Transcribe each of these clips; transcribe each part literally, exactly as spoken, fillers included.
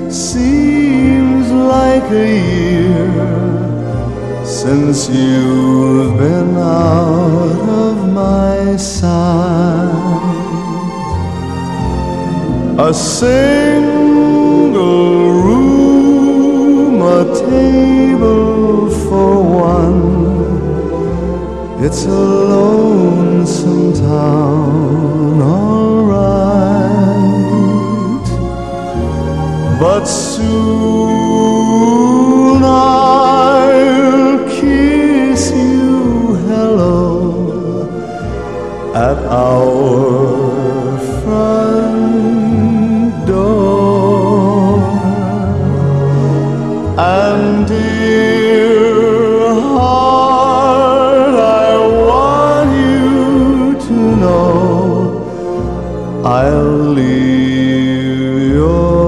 Seems like a year since you've been out of my sight. A single room, a table for one. It's a lonesome town, all right. But soon I'll kiss you hello at our front door. And dear heart, I want you to know I'll leave your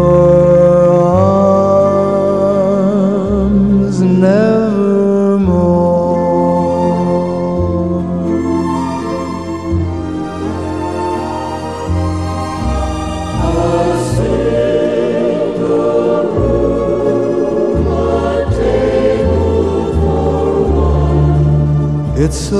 arms nevermore. It's a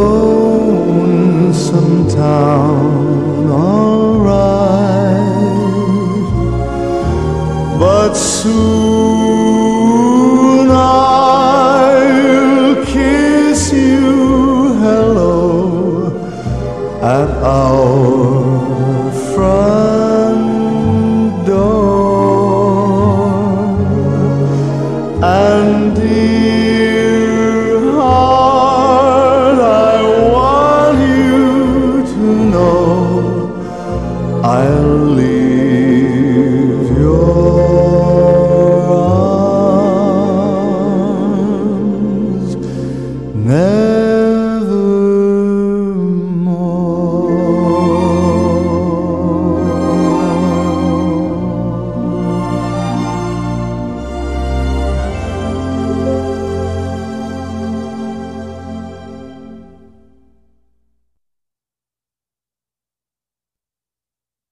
lonesome town, all right, but soon